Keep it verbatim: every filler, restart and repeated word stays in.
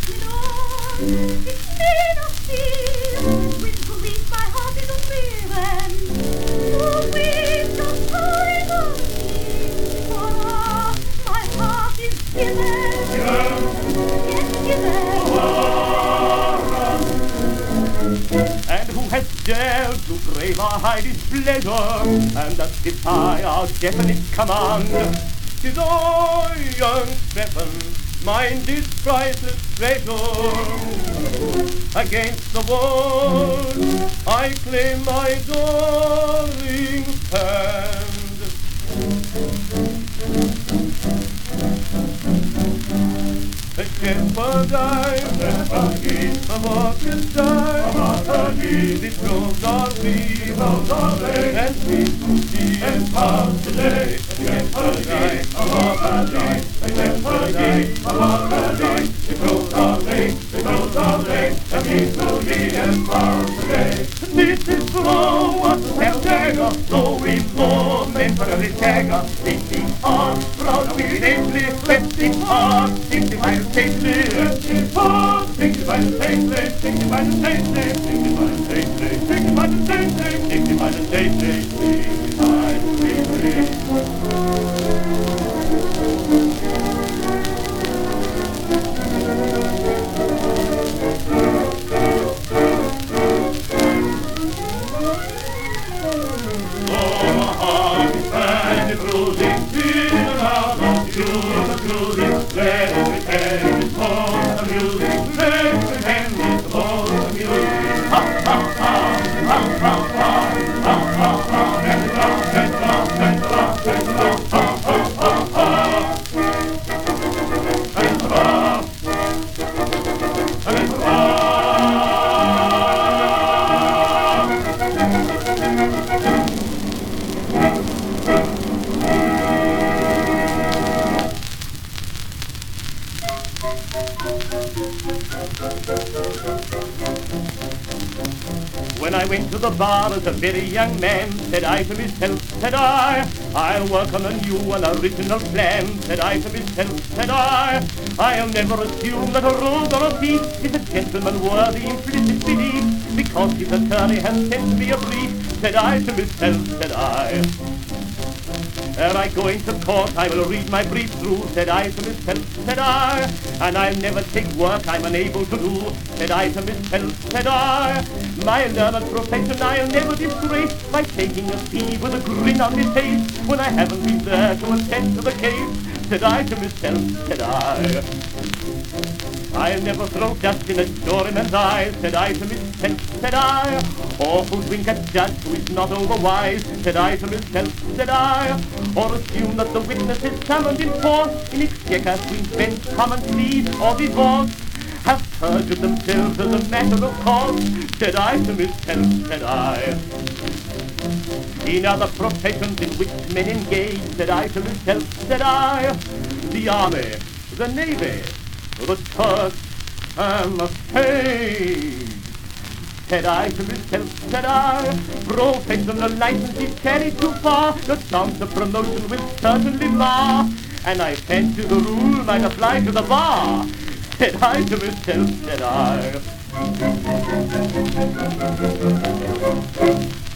it may not feel with grief my heart is weary. So we just hurry on me, for ah, my heart is given. Yes, given. And who has dared to brave or hide his pleasure, and thus defy our definite command? 'Tis I, young Stephen, mind this priceless treasure. Against the world, I claim my darling's hand. The shepherd died, the market died, the droves are free, and we to see and pass the day. The shepherd died, the market died, the shepherd died, the market died, the droves are free, the droves are free, and we to see and pass the day. This is slow, what the hell dagger, so we more men for every dagger, thinking on, proud we namely, lifting on, thinking by the safely, lifting on, thinking by the safely, thinking by the safely, thinking by the safely, thinking by the safely, thinking by the safely, thinking by the safely. When I went to the bar as a very young man, said I to myself, said I, I'll work on a new and original plan. Said I to myself, said I, I'll never assume that a rogue or a thief is a gentleman worthy implicit belief, because his attorney has sent me a brief. Said I to myself, said I, ere I go into court, I will read my brief through. Said I to myself, said I, and I'll never take work I'm unable to do. Said I to myself, said I, my learned profession I'll never disgrace by taking a fee with a grin on my face when I haven't been there to attend to the case. Said I to myself, said I, I'll never throw dust in a juryman's eye. Said I to myself, said I, or hoodwink a judge who is not overwise. Said I to myself, said I, or assume that the witness is summoned in force in exchequer to invent common pleas or divorce, have perjured themselves as a matter of course. Said I to myself, said I, in other professions in which men engage. Said I to myself, said I, the army, the navy, the church, and the stage. Said I to myself, said I, professional license is carried too far, the chance of promotion will certainly mar, and I fancy the rule might apply to the bar. Said I to myself, said I.